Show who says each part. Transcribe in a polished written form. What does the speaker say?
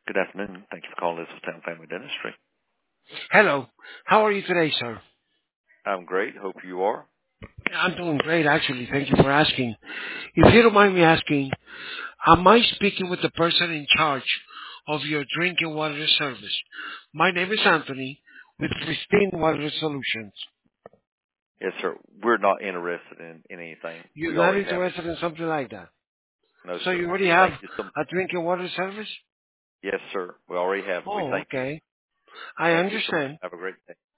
Speaker 1: Good afternoon. Thank you for calling Town Family Dentistry.
Speaker 2: Hello. How are you today, sir?
Speaker 1: I'm great. Hope you are.
Speaker 2: I'm doing great, actually. Thank you for asking. If you don't mind me asking, am I speaking with the person in charge of your drinking water service? My name is Anthony with Pristine Water Solutions.
Speaker 1: Yes, sir. We're not interested in anything.
Speaker 2: You're
Speaker 1: We
Speaker 2: not
Speaker 1: already have it.
Speaker 2: interested in something like that?
Speaker 1: No,
Speaker 2: So
Speaker 1: sir.
Speaker 2: you already have
Speaker 1: Thank you so much.
Speaker 2: a drinking water service?
Speaker 1: Yes, sir. We already have it. We
Speaker 2: Oh,
Speaker 1: thank you.
Speaker 2: okay. I
Speaker 1: Thank you so much.
Speaker 2: understand.
Speaker 1: Have a great day.